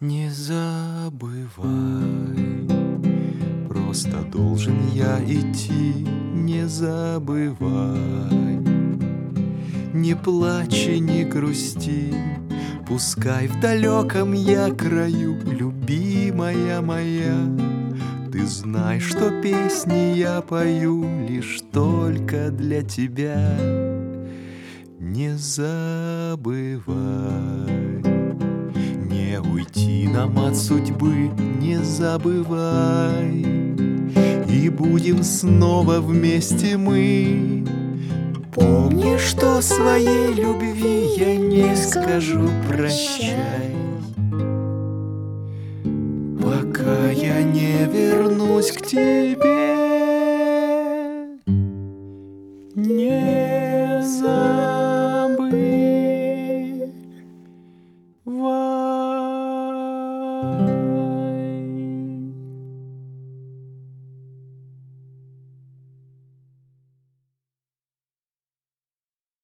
Не забывай, просто должен я идти, не забывай. Не плачь и не грусти, пускай в далеком я краю, любимая моя. Ты знай, что песни я пою лишь только для тебя. Не забывай, не уйти нам от судьбы, не забывай. И будем снова вместе мы. Помни, что своей любви я не скажу прощай, пока я не вернусь к тебе. Не забывай.